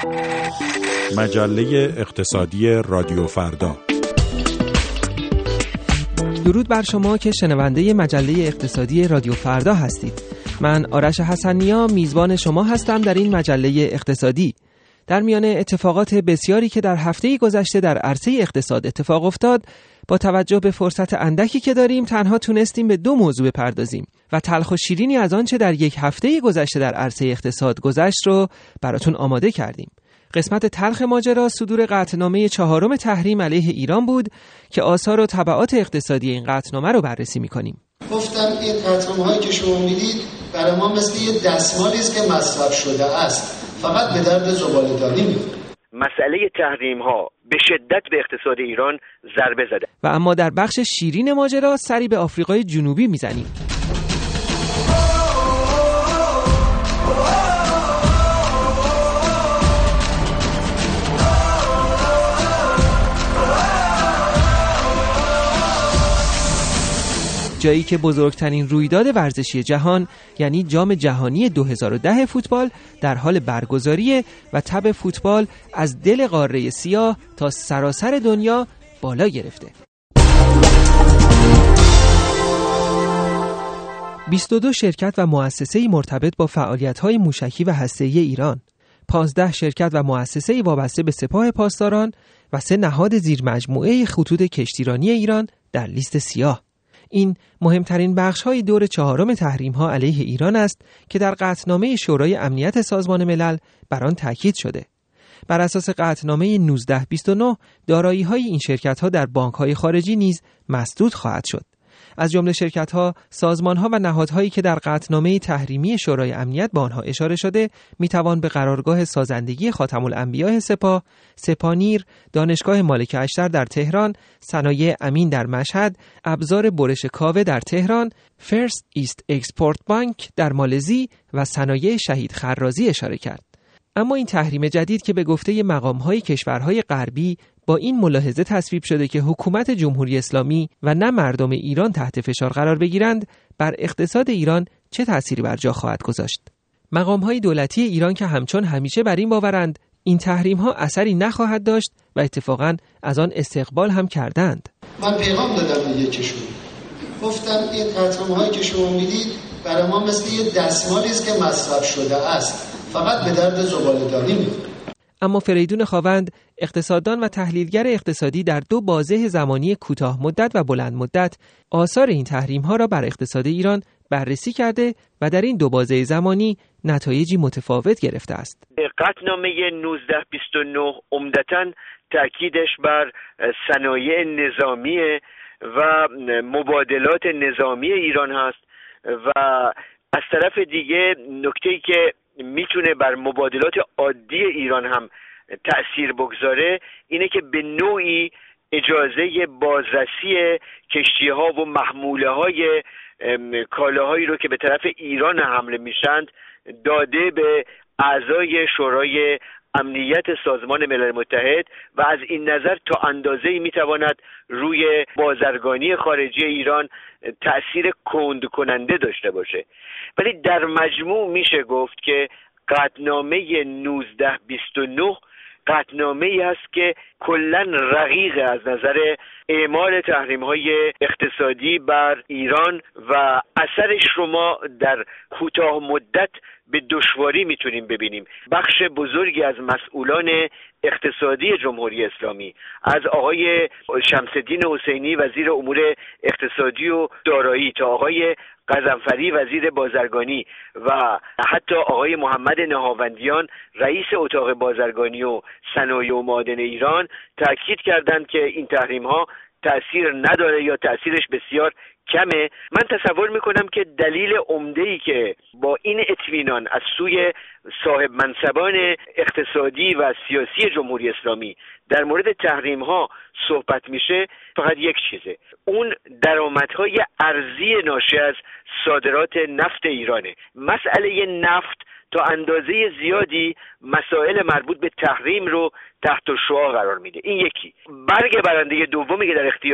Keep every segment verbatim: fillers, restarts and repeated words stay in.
مجله اقتصادی رادیو فردا. درود بر شما که شنونده مجله اقتصادی رادیو فردا هستید. من آرش حسنیا میزبان شما هستم در این مجله اقتصادی. در میان اتفاقات بسیاری که در هفته گذشته در عرصه اقتصاد اتفاق افتاد، با توجه به فرصت اندکی که داریم تنها تونستیم به دو موضوع بپردازیم و تلخ و شیرینی از آنچه در یک هفته گذشته در عرصه اقتصاد گذشت رو براتون آماده کردیم. قسمت تلخ ماجرا صدور قطعنامه چهارم تحریم علیه ایران بود که آثار و تبعات اقتصادی این قطعنامه رو بررسی می‌کنیم. گفتم این قطعنامه‌هایی که شما می‌دید برای ما مثل یه دستمالی است که مصرف شده است، فقط به درد زباله‌دانی می‌خوره. مسئله تحریم‌ها به شدت به اقتصاد ایران ضربه زده. و اما در بخش شیرین ماجرا سری به آفریقای جنوبی می‌زنیم. جایی که بزرگترین رویداد ورزشی جهان یعنی جام جهانی دو هزار و ده فوتبال در حال برگزاریه و تب فوتبال از دل قاره سیاه تا سراسر دنیا بالا گرفته. بیست و دو شرکت و مؤسسه‌ای مرتبط با فعالیت‌های موشکی و هسته‌ای ایران، پانزده شرکت و مؤسسه‌ای وابسته به سپاه پاسداران و سه نهاد زیر مجموعه خطوط کشتیرانی ایران در لیست سیاه. این مهمترین بخش‌های دور چهارم تحریم‌ها علیه ایران است که در قطعنامه شورای امنیت سازمان ملل بر آن تاکید شده. بر اساس قطعنامه نوزده بیست و نه دارایی‌های این شرکت‌ها در بانک‌های خارجی نیز مسدود خواهد شد. از جمله شرکت‌ها، سازمان‌ها و نهادهایی که در قطعنامه تحریمی شورای امنیت به آنها اشاره شده، می‌توان به قرارگاه سازندگی خاتم الانبیاء سپاه، سپانیر، دانشگاه مالک اشتر در تهران، صنایع امین در مشهد، ابزار برش کاوه در تهران، فرست ایست اکسپورت بانک در مالزی و صنایع شهید خرازی اشاره کرد. اما این تحریم جدید که به گفته مقام‌های کشورهای غربی با این ملاحظه تصویب شده که حکومت جمهوری اسلامی و نه مردم ایران تحت فشار قرار بگیرند، بر اقتصاد ایران چه تأثیری بر جا خواهد گذاشت؟ مقام‌های دولتی ایران که همچون همیشه بر این باورند این تحریم‌ها اثری نخواهد داشت و اتفاقاً از آن استقبال هم کردند. من پیغام دادم به یکیشون، گفتم این قطعنامه‌هایی که شما میدید برای ما مثل یه دستمالی است که مصرف شده است، فقط به درد زباله‌دانی می‌خوره. اما فریدون خاوند، اقتصاددان و تحلیلگر اقتصادی، در دو بازه زمانی کوتاه مدت و بلند مدت آثار این تحریم‌ها را بر اقتصاد ایران بررسی کرده و در این دو بازه زمانی نتایجی متفاوت گرفته است. قطعنامه نوزده بیست و نه عمدتاً تأکیدش بر صنایع نظامی و مبادلات نظامی ایران هست و از طرف دیگه نکته‌ای که میتونه بر مبادلات عادی ایران هم تأثیر بگذاره اینه که به نوعی اجازه بازرسی کشتی‌ها و محموله‌های کالاهایی رو که به طرف ایران حمله میشند داده به اعضای شورای امنیت سازمان ملل متحد و از این نظر تا اندازه‌ای میتواند روی بازرگانی خارجی ایران تأثیر کند کننده داشته باشه. ولی در مجموع میشه گفت که قطعنامه نوزده بیست و نه قطعنامه‌ای است که کلاً رقیق از نظر اعمال تحریم‌های اقتصادی بر ایران و اثرش رو ما در کوتاه مدت به دشواری میتونیم ببینیم. بخش بزرگی از مسئولان اقتصادی جمهوری اسلامی، از آقای شمس‌الدین حسینی وزیر امور اقتصادی و دارایی تا آقای قزنفری وزیر بازرگانی و حتی آقای محمد نهاوندیان رئیس اتاق بازرگانی و صنایع و معادن ایران تاکید کردند که این تحریم‌ها تأثیر نداره یا تأثیرش بسیار کمه. من تصور میکنم که دلیل عمده‌ای که با این اطمینان از سوی صاحب منصبان اقتصادی و سیاسی جمهوری اسلامی در مورد تحریم ها صحبت میشه فقط یک چیزه، اون درآمدهای ارزی ناشی از صادرات نفت ایرانه. مسئله نفت تا اندازه زیادی مسائل مربوط به تحریم رو تحت الشعاع قرار میده. این یکی. برگ برنده دومی که در اختیار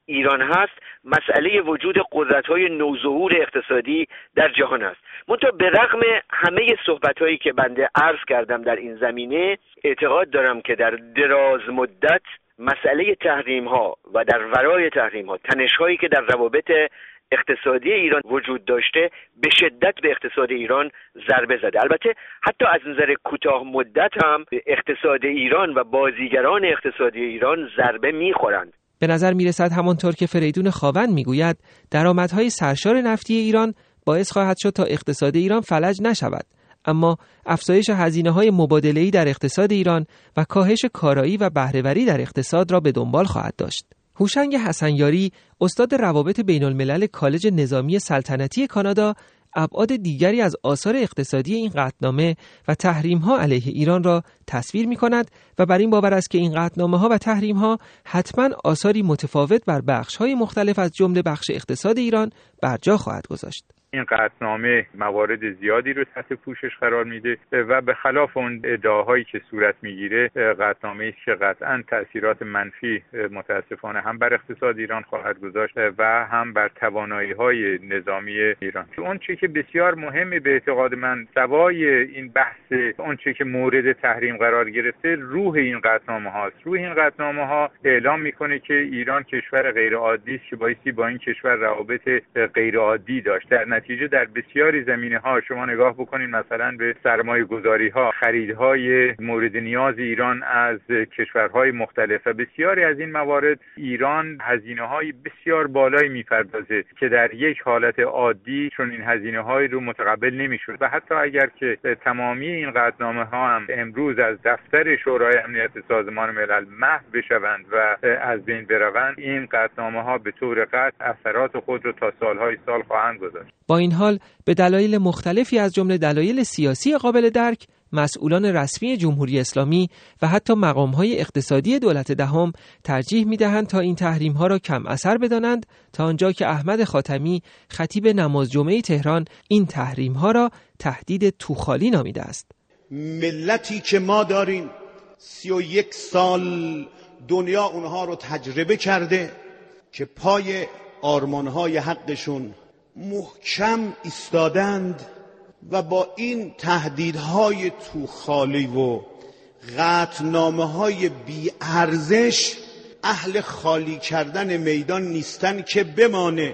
ایران هست مسئله وجود قدرت‌های نوظهور اقتصادی در جهان است. منتها به رغم همه صحبت‌هایی که بنده عرض کردم در این زمینه، اعتقاد دارم که در دراز مدت مسئله تحریم‌ها و در ورای تحریم‌ها تنش‌هایی که در روابط اقتصادی ایران وجود داشته به شدت به اقتصاد ایران ضربه زده. البته حتی از نظر کوتاه مدت هم اقتصاد ایران و بازیگران اقتصادی ایران ضربه می‌خورند. به نظر می‌رسد همانطور که فریدون خاوند می‌گوید درآمدهای سرشار نفتی ایران باعث خواهد شد تا اقتصاد ایران فلج نشود، اما افزایش هزینه‌های مبادله‌ای در اقتصاد ایران و کاهش کارایی و بهره‌وری در اقتصاد را به دنبال خواهد داشت. هوشنگ حسنیاری، استاد روابط بین الملل کالج نظامی سلطنتی کانادا، ابعاد دیگری از آثار اقتصادی این قطعنامه و تحریم‌ها علیه ایران را تصویر می‌کند و بر این باور است که این قطعنامه‌ها و تحریم‌ها حتماً آثاری متفاوت بر بخش‌های مختلف از جمله بخش اقتصاد ایران بر جا خواهد گذاشت. این قطعنامه موارد زیادی رو تحت پوشش قرار میده و به خلاف اون ادعاهایی که صورت میگیره قطعنامه‌ای است که قطعاً تأثیرات منفی متاسفانه هم بر اقتصاد ایران خواهد گذاشت و هم بر توانایی‌های نظامی ایران. اون چیزی که بسیار مهمه به اعتقاد من سوای این بحث اون چیزی که مورد تحریم قرار گرفته روح این قطعنامه هاست. روح این قطعنامه ها اعلام میکنه که ایران کشور غیر عادی است که بایستی با این کشور روابط غیر عادی داشت. در نتیجه در بسیاری زمینه‌ها شما نگاه بکنید مثلا به سرمایه‌گذاری‌ها، خریدهای مورد نیاز ایران از کشورهای مختلف و بسیاری از این موارد ایران هزینه‌های بسیار بالایی می‌پردازه که در یک حالت عادی چون این هزینه‌های رو متقبل نمی‌شد و حتی اگر که تمامی این قطعنامه‌ها هم امروز از دفتر شورای امنیت سازمان ملل محو بشوند و از بین بروند، این قطعنامه‌ها به طور قطع اثرات خود رو تا سال‌های سال خواهند گذاشت. با این حال به دلایل مختلفی از جمله دلایل سیاسی قابل درک، مسئولان رسمی جمهوری اسلامی و حتی مقام‌های اقتصادی دولت دهم ترجیح می‌دهند تا این تحریم‌ها را کم اثر بدانند تا آنجا که احمد خاتمی خطیب نماز جمعه تهران این تحریم‌ها را تهدید توخالی نامیده است. ملتی که ما داریم سی و یک سال دنیا اونها رو تجربه کرده که پای آرمان‌های حقشون محکم ایستادند و با این تهدیدهای توخالی و قطعنامه‌های بی ارزش اهل خالی کردن میدان نیستن که بمانه،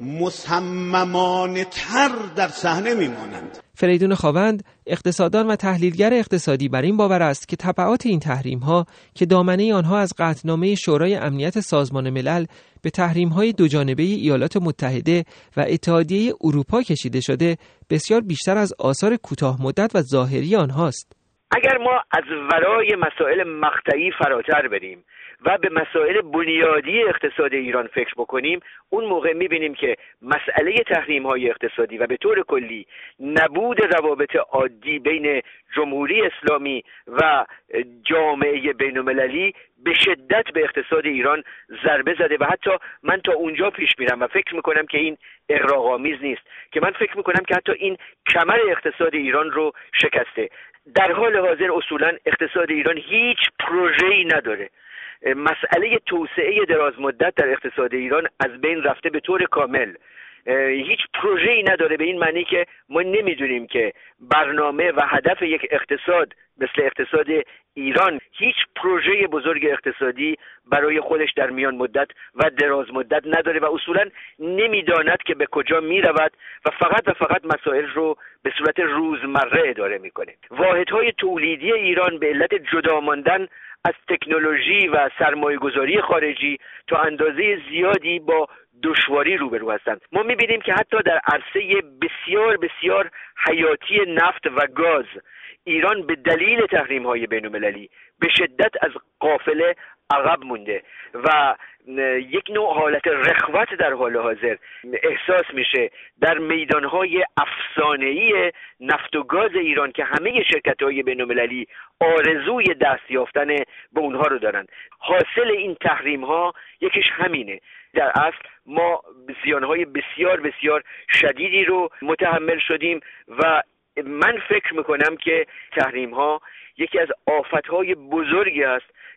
مصممانه تر در صحنه میمانند. فریدون خاوند، اقتصاددان و تحلیلگر اقتصادی، بر این باور است که تبعات این تحریم‌ها که دامنه آنها از قطعنامه شورای امنیت سازمان ملل به تحریم‌های دوجانبه ایالات متحده و اتحادیه اروپا کشیده شده، بسیار بیشتر از آثار کوتاه مدت و ظاهری آنهاست. اگر ما از ورای مسائل مقطعی فراتر بریم و به مسائل بنیادی اقتصاد ایران فکر بکنیم، اون موقع می‌بینیم که مسئله تحریم‌های اقتصادی و به طور کلی نبود روابط عادی بین جمهوری اسلامی و جامعه بین‌المللی به شدت به اقتصاد ایران ضربه زده و حتی من تا اونجا پیش میرم و فکر میکنم که این اغراق‌آمیز نیست، که من فکر میکنم که حتی این کمر اقتصاد ایران رو شکسته. در حال حاضر اصولاً اقتصاد ایران هیچ پروژه‌ای نداره. مسئله توسعه دراز مدت در اقتصاد ایران از بین رفته به طور کامل. هیچ پروژه‌ای نداره، به این معنی که ما نمیدونیم که برنامه و هدف یک اقتصاد مثل اقتصاد ایران هیچ پروژه بزرگ اقتصادی برای خودش در میان مدت و دراز مدت نداره و اصولا نمیداند که به کجا میرود و فقط و فقط مسائل رو به صورت روزمره اداره میکنه. واحدهای تولیدی ایران به علت جدا ماندن از تکنولوژی و سرمایه‌گذاری خارجی تا اندازه زیادی با دشواری روبرو هستند. ما می‌بینیم که حتی در عرصه بسیار بسیار حیاتی نفت و گاز ایران به دلیل تحریم‌های بین‌المللی به شدت از قافله عقب مونده و یک نوع حالت رخوت در حال حاضر احساس میشه در میدانهای افسانه‌ای نفت و گاز ایران که همه شرکت‌های بین‌المللی آرزوی دست یافتن به اونها رو دارن. حاصل این تحریم‌ها یکیش همینه. در اصل ما زیانهای بسیار بسیار شدیدی رو متحمل شدیم و من فکر میکنم که تحریم‌ها یکی از آفت‌های بزرگی است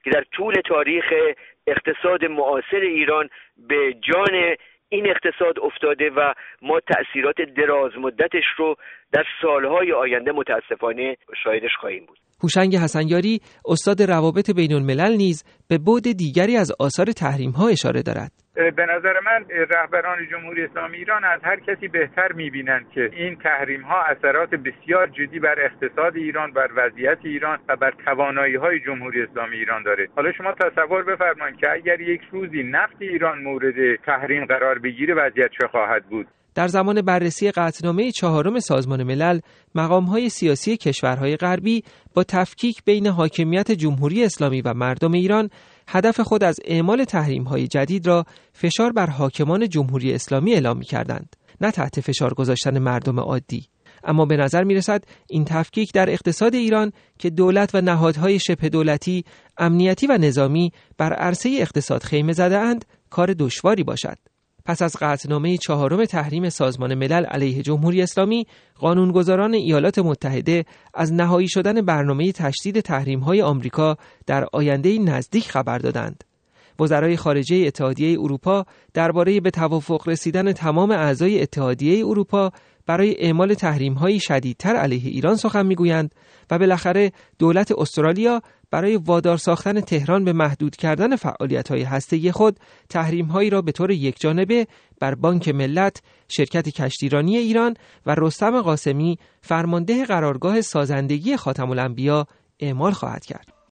که در طول تاریخ اقتصاد معاصر ایران به جان این اقتصاد افتاده و ما تأثیرات دراز مدتش رو در سالهای آینده متاسفانه شاهدش خواهیم بود. هوشنگ حسنیاری استاد روابط بین الملل نیز به بعد دیگری از آثار تحریم‌ها اشاره دارد. به نظر من رهبران جمهوری اسلامی ایران از هر کسی بهتر می‌بینند که این تحریم‌ها اثرات بسیار جدی بر اقتصاد ایران، بر وضعیت ایران و بر توانایی‌های جمهوری اسلامی ایران داره. حالا شما تصور بفرمایید که اگر یک روزی نفت ایران مورد تحریم قرار بگیره وضعیت چه خواهد بود؟ در زمان بررسی قطعنامه چهارم سازمان ملل، مقام‌های سیاسی کشورهای غربی با تفکیک بین حاکمیت جمهوری اسلامی و مردم ایران، هدف خود از اعمال تحریم‌های جدید را فشار بر حاکمان جمهوری اسلامی اعلام می‌کردند، نه تحت فشار گذاشتن مردم عادی. اما به نظر می‌رسد این تفکیک در اقتصاد ایران که دولت و نهادهای شبه دولتی، امنیتی و نظامی بر عرصه اقتصاد خیمه زده‌اند، کار دشواری باشد. پس از قطعنامه چهارم تحریم سازمان ملل علیه جمهوری اسلامی، قانونگذاران ایالات متحده از نهایی شدن برنامه تشدید تحریم‌های آمریکا در آینده نزدیک خبر دادند. وزرای خارجه اتحادیه اروپا درباره به توافق رسیدن تمام اعضای اتحادیه اروپا برای اعمال تحریم‌های شدیدتر علیه ایران سخن می‌گویند و بالاخره دولت استرالیا برای وادار ساختن تهران به محدود کردن فعالیت‌های هسته‌ای خود تحریم‌هایی را به طور یکجانبه بر بانک ملت، شرکت کشتیرانی ایران و رستم قاسمی فرمانده قرارگاه سازندگی خاتم الانبیا اعمال خواهد کرد.